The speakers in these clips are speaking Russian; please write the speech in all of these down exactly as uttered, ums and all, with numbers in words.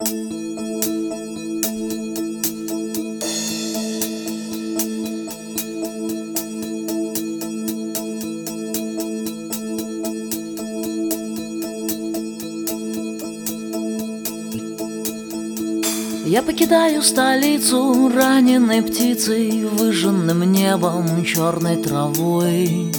Я покидаю столицу раненой птицей, выжженным небом, черной травой.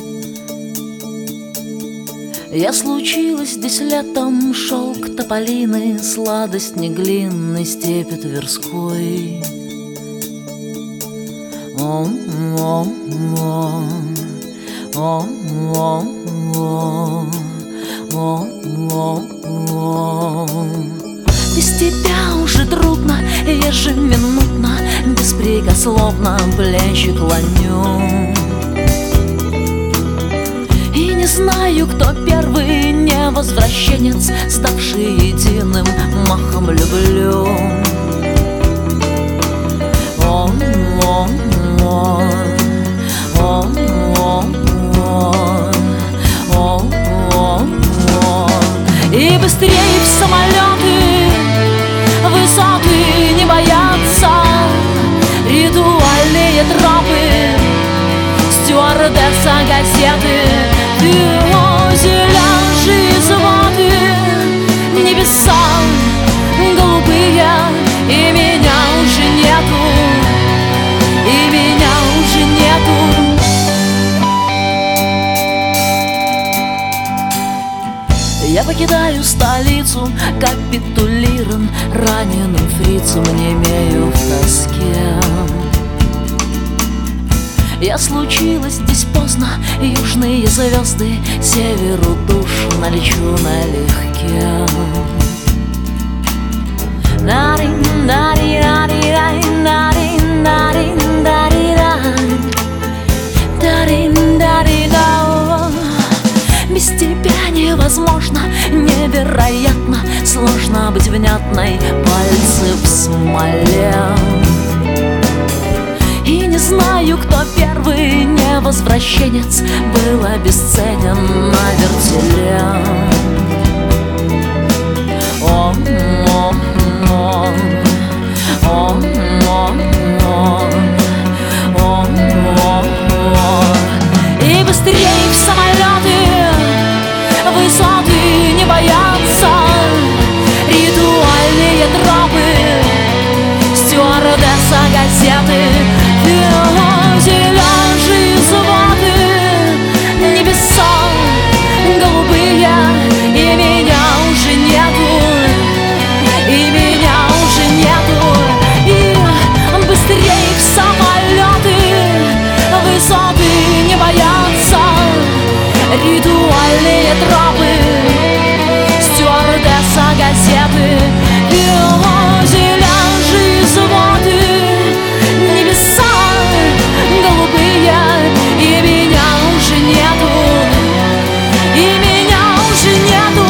Я случилась здесь летом, шелк тополины, сладость неглинной степи Тверской. О, о, о, о, о, о, о, о. Без тебя уже трудно, ежеминутно, беспрекословно плечи клоню. И не знаю, кто первый невозвращенец, ставший единым махом люблю. О, о, о, о, о, о, о, о. И быстрее в самолеты, высоты не боятся, ритуальные тропы, стюардесса газеты. Ты озеляжи заводы, небеса голубые, и меня уже нету, и меня уже нету. Я покидаю столицу, капитулирован раненым фрицем, немею в тоске. Я случилась здесь поздно, южные звезды, северу душ налечу налегке. Без тебя невозможно, невероятно, сложно быть внятной, пальцы в смоле. И не знаю, кто первый невозвращенец был обесценен на вертеле. О, о, о, о, о, о, о, о. И быстрее в самолеты, высоты не боятся, ритуальные тропы, стюардесса газеты. Озеляжи заводы, небеса голубые, и меня уже нету, и меня уже нету. И быстрее в самолеты, высоты не боятся, ритуальные тропы, стюардесса газеты. И озеляжи заводы, небеса голубые, и меня уже нету, и меня уже нету.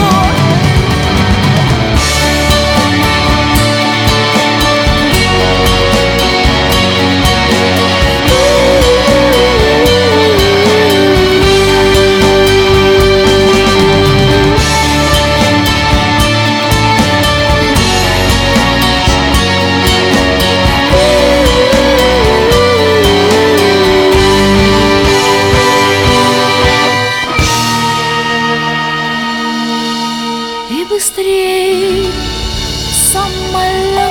И быстрей самолет.